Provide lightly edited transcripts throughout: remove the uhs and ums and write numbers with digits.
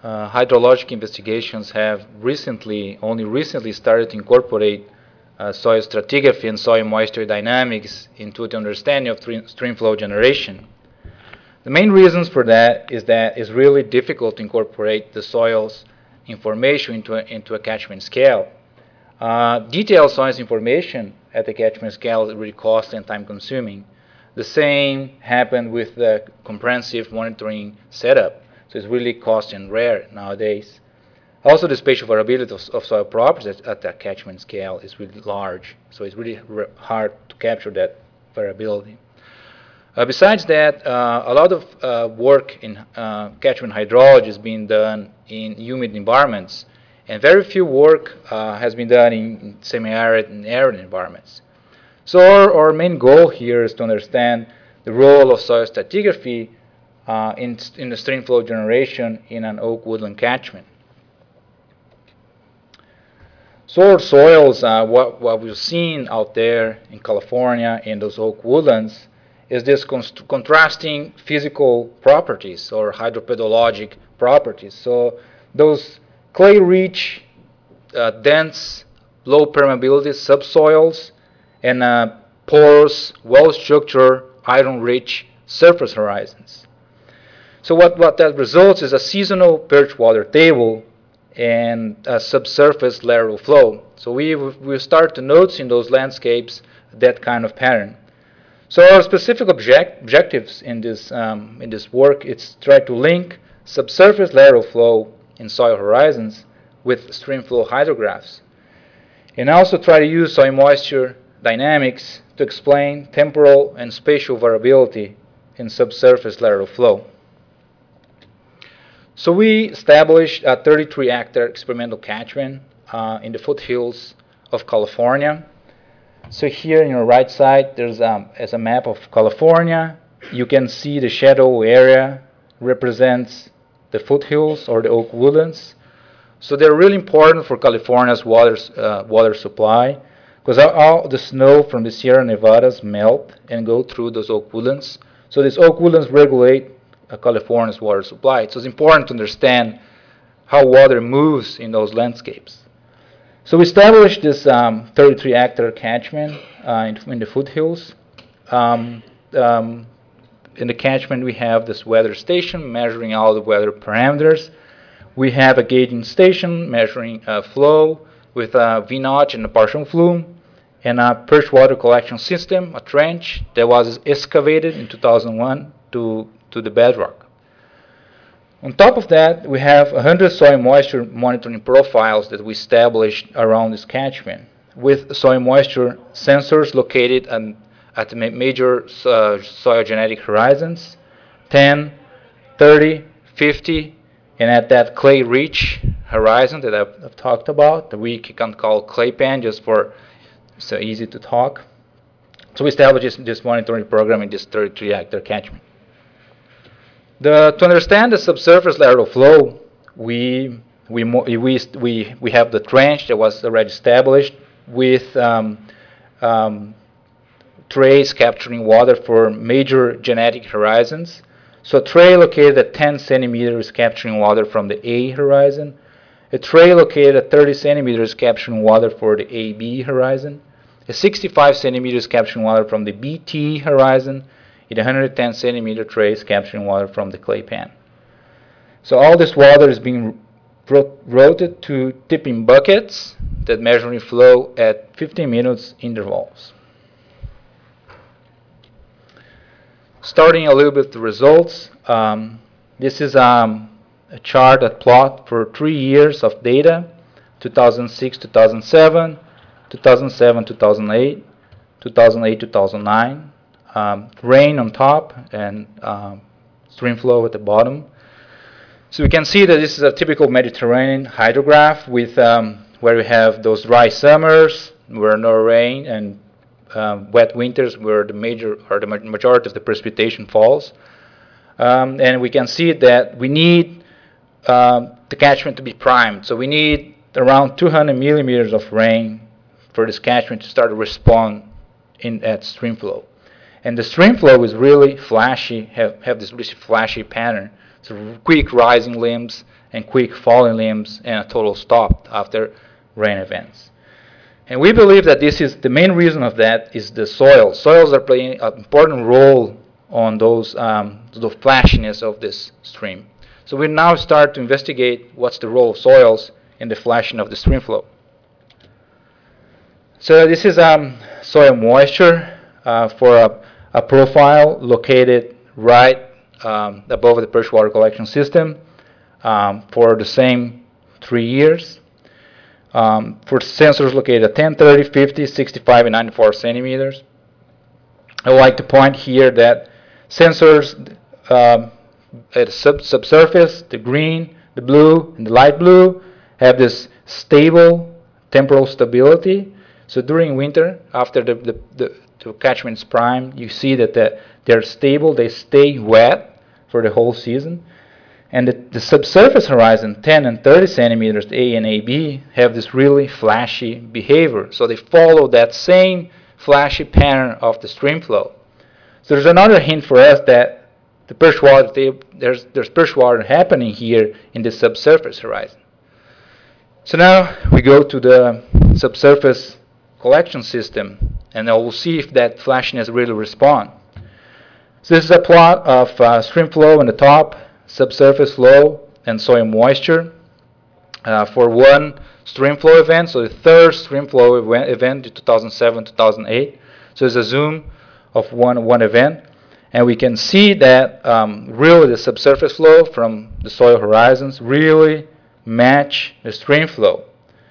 hydrologic investigations have only recently started to incorporate soil stratigraphy and soil moisture dynamics into the understanding of stream flow generation. The main reasons for that it's really difficult to incorporate the soil's information into a catchment scale. Detailed soils information at the catchment scale is really costly and time consuming. The same happened with the comprehensive monitoring setup. So it's really costly and rare nowadays. Also, the spatial variability of soil properties at the catchment scale is really large. So it's really hard to capture that variability. Besides that, a lot of work in catchment hydrology is being done in humid environments, and very few work has been done in semi-arid and arid environments. So our main goal here is to understand the role of soil stratigraphy in the stream flow generation in an oak woodland catchment. So our soils, what we've seen out there in California in those oak woodlands is this contrasting physical properties or hydropedologic properties. So those clay-rich, dense, low permeability subsoils and porous, well-structured, iron-rich surface horizons. So what that results is a seasonal perch water table and a subsurface lateral flow. So we start to notice in those landscapes that kind of pattern. So our specific objectives in this work is try to link subsurface lateral flow in soil horizons with stream flow hydrographs, and also try to use soil moisture dynamics to explain temporal and spatial variability in subsurface lateral flow. So we established a 33-hectare experimental catchment in the foothills of California. So here on your right side, there's as a map of California. You can see the shadow area represents the foothills or the oak woodlands. So they're really important for California's water supply because all the snow from the Sierra Nevadas melt and go through those oak woodlands. So these oak woodlands regulate California's water supply. So it's important to understand how water moves in those landscapes. So we established this 33-hectare catchment in the foothills. In the catchment, we have this weather station measuring all the weather parameters. We have a gauging station measuring flow with a V-notch and a partial flume, and a perch water collection system, a trench that was excavated in 2001 to the bedrock. On top of that, we have 100 soil moisture monitoring profiles that we established around this catchment with soil moisture sensors located at the major soil genetic horizons, 10, 30, 50, and at that clay-rich horizon that I've talked about, that we can call clay pan just for so easy to talk. So we established this monitoring program in this 33-hectare catchment. To understand the subsurface lateral flow, we have the trench that was already established with trays capturing water for major genetic horizons. So a tray located at 10 centimeters capturing water from the A horizon, a tray located at 30 centimeters capturing water for the AB horizon, a 65 centimeters capturing water from the BT horizon, and 110 centimeter trays capturing water from the clay pan. So all this water is being routed to tipping buckets that measuring flow at 15 minutes intervals. Starting a little bit with the results, this is a chart that plot for 3 years of data, 2006, 2007, 2007, 2008, 2008, 2009. Rain on top and stream flow at the bottom. So we can see that this is a typical Mediterranean hydrograph with where we have those dry summers where no rain and wet winters where the majority of the precipitation falls. And we can see that we need the catchment to be primed. So we need around 200 millimeters of rain for this catchment to start to respond at stream flow. And the stream flow is really flashy, have this really flashy pattern. So quick rising limbs and quick falling limbs and a total stop after rain events. And we believe that this is the main reason of that is the soil. Soils are playing an important role on those the flashiness of this stream. So we now start to investigate what's the role of soils in the flashing of the stream flow. So this is soil moisture for a profile located right above the Perch water collection system for the same 3 years. For sensors located at 10, 30, 50, 65, and 94 centimeters. I would like to point here that sensors at subsurface, the green, the blue, and the light blue, have this stable temporal stability. So during winter, after the catchment's prime, you see that they're stable, they stay wet for the whole season. And the subsurface horizon, 10 and 30 centimeters, A and AB, have this really flashy behavior. So they follow that same flashy pattern of the stream flow. So there's another hint for us that the perch water, there's perch water happening here in the subsurface horizon. So now we go to the subsurface collection system, and then we'll see if that flashiness really responds. So this is a plot of stream flow on the top, subsurface flow, and soil moisture for one stream flow event. So the third stream flow event in 2007-2008. So it's a zoom of one event. And we can see that really the subsurface flow from the soil horizons really match the stream flow.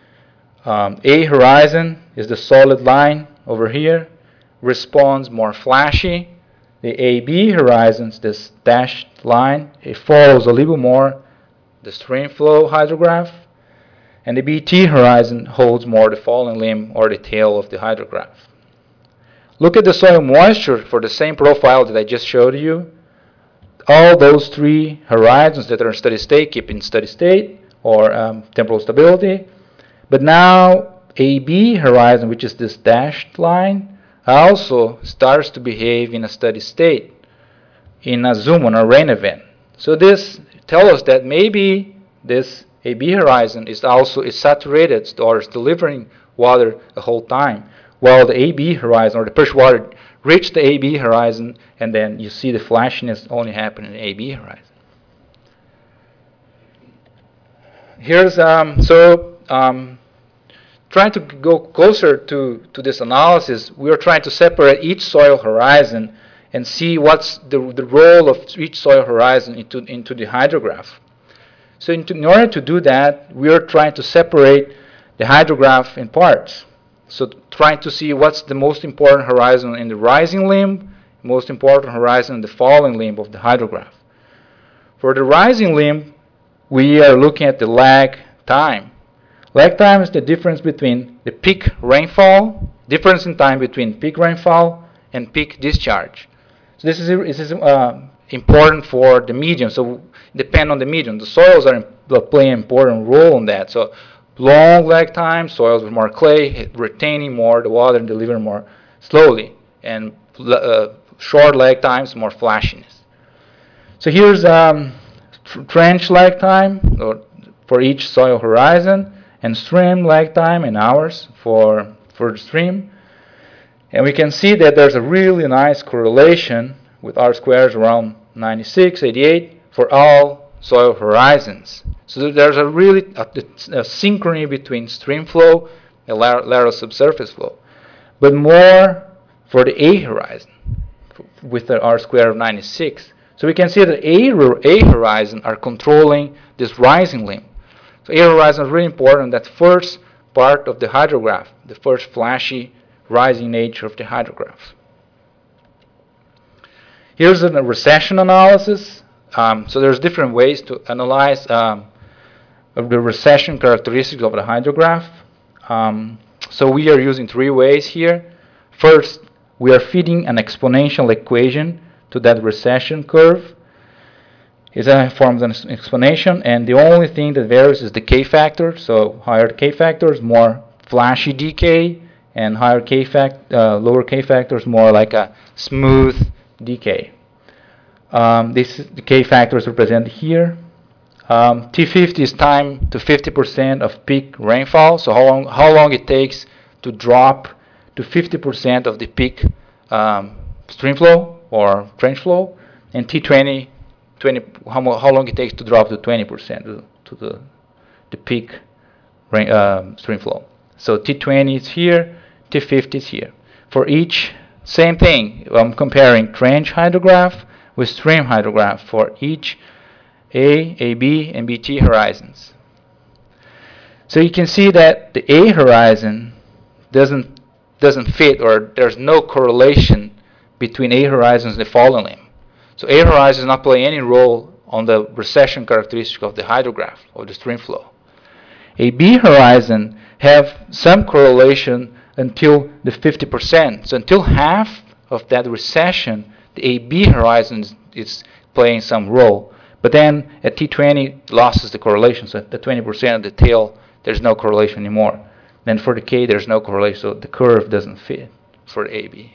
A horizon is the solid line over here, responds more flashy. The AB horizons, this dashed line, it follows a little more the stream flow hydrograph, and the BT horizon holds more the falling limb or the tail of the hydrograph. Look at the soil moisture for the same profile that I just showed you. All those three horizons that are in steady state keep in steady state or temporal stability. But now AB horizon, which is this dashed line, also starts to behave in a steady state in a zoom on a rain event. So this tells us that maybe this AB horizon is saturated or is delivering water the whole time, while the AB horizon or the perch water reach the AB horizon, and then you see the flashiness only happen in the AB horizon. Here's trying to go closer to this analysis, we are trying to separate each soil horizon and see what's the role of each soil horizon into the hydrograph. So in order to do that, we are trying to separate the hydrograph in parts. So trying to see what's the most important horizon in the rising limb, most important horizon in the falling limb of the hydrograph. For the rising limb, we are looking at the lag time. Lag time is the difference between the peak rainfall, difference in time between peak rainfall and peak discharge. So this is important for the medium. So depend on the medium. The soils play an important role in that. So long lag time, soils with more clay, retaining more the water and delivering more slowly. And short lag times, more flashiness. So here's trench lag time for each soil horizon, and stream lag time in hours for the stream. And we can see that there's a really nice correlation with R squares around 96, 88 for all soil horizons. So there's a really a synchrony between stream flow and lateral subsurface flow. But more for the A horizon with the R square of 96. So we can see that A horizon are controlling this rising limb. So A horizon is really important, that first part of the hydrograph, the first flashy rising nature of the hydrograph. Here's a recession analysis. So there's different ways to analyze the recession characteristics of the hydrograph. So we are using three ways here. First, we are feeding an exponential equation to that recession curve. It forms an explanation, and the only thing that varies is the K factor. So higher K factors, more flashy decay, and higher lower K factors, more like a smooth decay. The K factors represented here. T50 is time to 50% of peak rainfall, so how long it takes to drop to 50% of the peak stream flow or trench flow, and T20, how long it takes to drop to 20% to the peak stream flow. So T20 is here, T50 is here. For each, same thing. I'm comparing trench hydrograph with stream hydrograph for each A, AB, and BT horizons. So you can see that the A horizon doesn't fit, or there's no correlation between A horizons and the falling limb. So A horizon does not play any role on the recession characteristic of the hydrograph, of the stream flow. A B horizon have some correlation until the 50%. So until half of that recession, the AB horizon is playing some role. But then at T20, it loses the correlation. So at the 20% of the tail, there's no correlation anymore. Then for the K, there's no correlation. So the curve doesn't fit for the AB.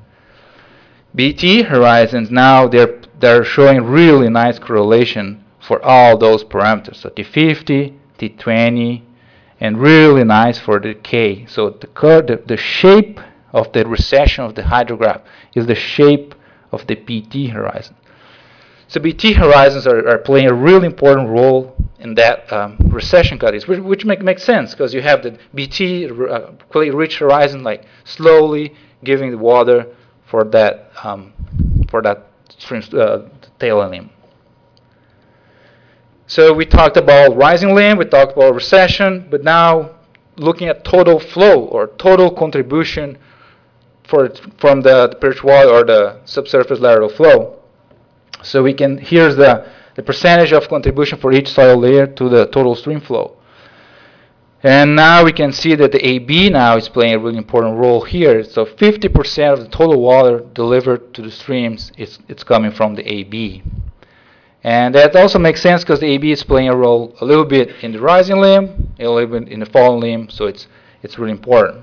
BT horizons, now they're showing really nice correlation for all those parameters. So T50, T20, and really nice for the K. So the shape of the recession of the hydrograph is the shape of the BT horizon. So BT horizons are playing a really important role in that recession cuttings, which makes sense because you have the BT clay rich horizon, like slowly giving the water for that stream tail limb. So we talked about rising limb, we talked about recession, but now looking at total flow or total contribution from the perch water or the subsurface lateral flow. So we can, here's the percentage of contribution for each soil layer to the total stream flow. And now we can see that the AB now is playing a really important role here. So 50% of the total water delivered to the streams, it's coming from the AB. And that also makes sense because the AB is playing a role a little bit in the rising limb, a little bit in the falling limb, so it's really important.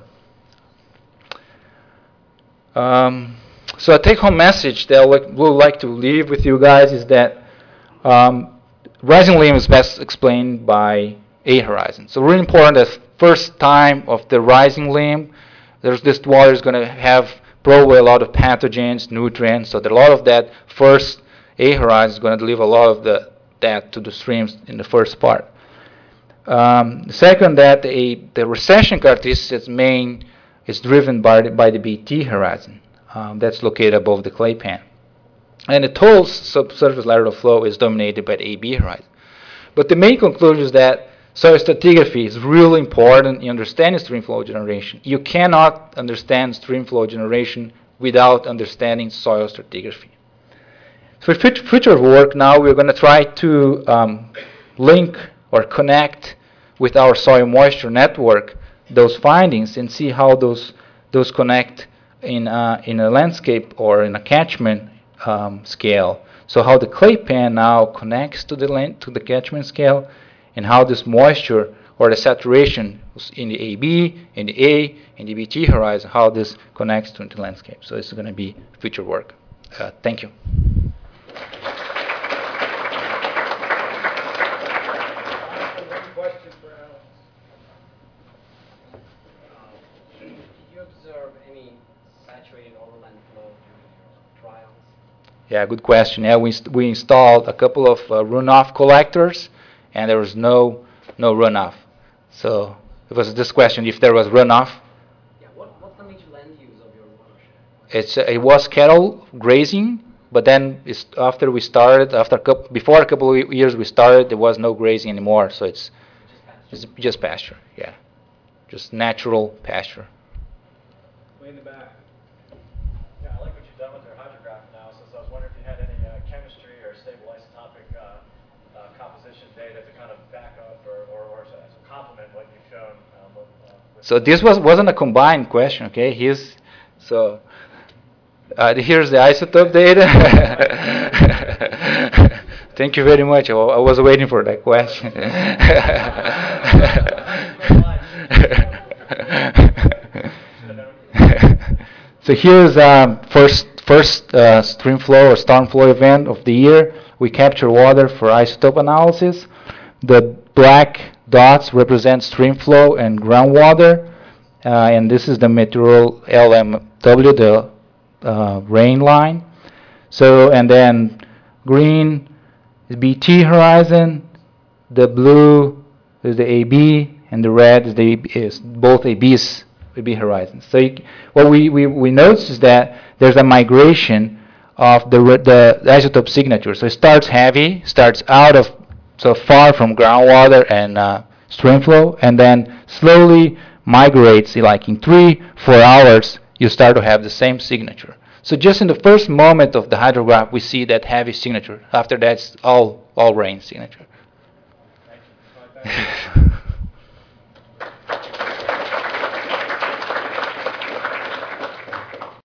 So a take-home message that I would like to leave with you guys is that rising limb is best explained by A horizon. So really important that first time of the rising limb, this water is going to have probably a lot of pathogens, nutrients, so that a lot of that first A horizon is going to deliver a lot of that to the streams in the first part. Second, that the recession characteristics is driven by the BT horizon. That's located above the clay pan. And the total subsurface lateral flow is dominated by the AB horizon. But the main conclusion is that soil stratigraphy is really important in understanding stream flow generation. You cannot understand stream flow generation without understanding soil stratigraphy. For future work now, we're going to try to link or connect with our soil moisture network those findings and see how those connect in a landscape or in a catchment scale. So how the clay pan now connects to the catchment scale, and how this moisture or the saturation in the AB, in the A, in the BT horizon, how this connects to the landscape. So this is going to be future work. Thank you. Yeah, good question. Yeah, we installed a couple of runoff collectors, and there was no runoff. So it was this question: if there was runoff. Yeah, what's the major land use of your watershed? It was cattle grazing, but then after before a couple of years we started, there was no grazing anymore. So it's just pasture. Yeah, just natural pasture. Way in the back. Yeah, I like what you've done with your hydrograph analysis. I was wondering if you had any chemistry or stable isotopic composition data to kind of back up or to complement what you've shown. So this wasn't a combined question, okay? Here's the isotope data. Thank you very much. I was waiting for that question. So here's first stream flow or storm flow event of the year. We capture water for isotope analysis. The black dots represent stream flow and groundwater, and this is the meteorial LMW, the rain line. So, and then green is BT horizon, the blue is the AB, and the red is both AB's AB horizons. So what we notice is that there's a migration of the isotope signature. So it starts heavy, starts out of so far from groundwater and stream flow, and then slowly migrates. Like in 3-4 hours, you start to have the same signature. So just in the first moment of the hydrograph, we see that heavy signature. After that, it's all rain signature. Thank you.